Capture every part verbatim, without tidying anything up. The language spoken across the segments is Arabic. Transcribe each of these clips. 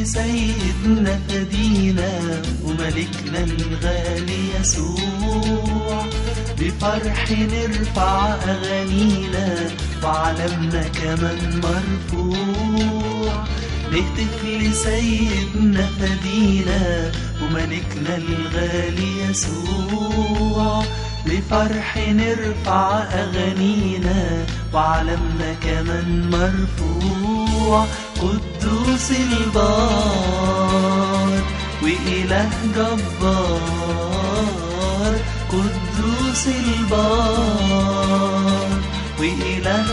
لسيدنا فدينا وملكنا الغالي يسوع، بفرح نرفع أغانينا وعلمنا كمان مرفوع. نهتف لسيدنا فدينا وملكنا الغالي يسوع، بفرح نرفع أغانينا وعلمنا كمان مرفوع. قدوس البار وإله جبار، قدوس البار وإله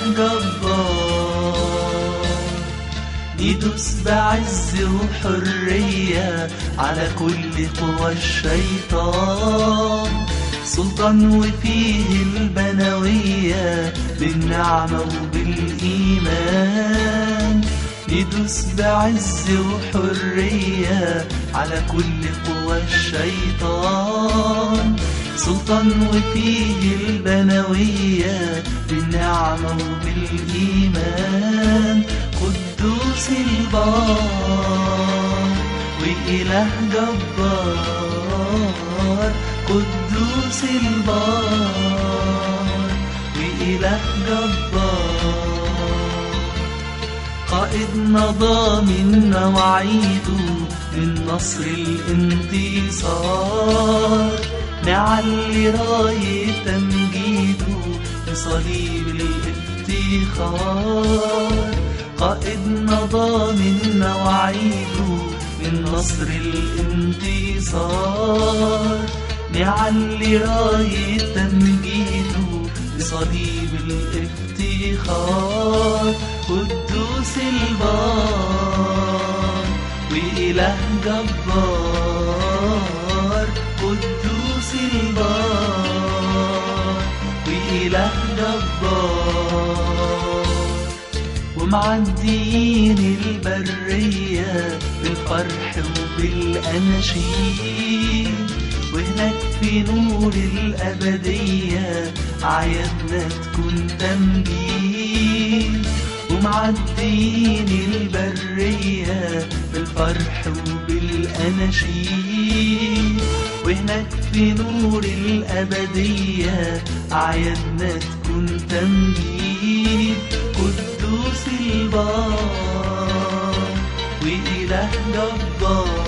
جبار، يدوس بعز وحرية على كل قوى الشيطان، سلطان وفيه البنوية بالنعمة وبالإيمان. يدوس بعز وحرية على كل قوى الشيطان، سلطان وفيه البنوية بالنعمة وبالإيمان. قدوس البار وإله جبار، قدوس البار وإله جبار، قائدنا ضامننا وعيده للنصر الانتصار، نعلي راية تمجيده بصليب الافتخار. قائدنا ضامننا وعيده للنصر الانتصار، نعلي راية تمجيده بصليب الافتخار. قدوس البار وإله جبار، قدوس البار وإله جبار، ومعديين البرية بالفرح وبالأناشيد، وهناك في نور الأبدية أعيادنا تكون تمجيد. ومعديين البرية بالفرح وبالأناشيد، وهناك في نور الأبدية أعيادنا تكون تمجيد. قدوس البار وإله جبار،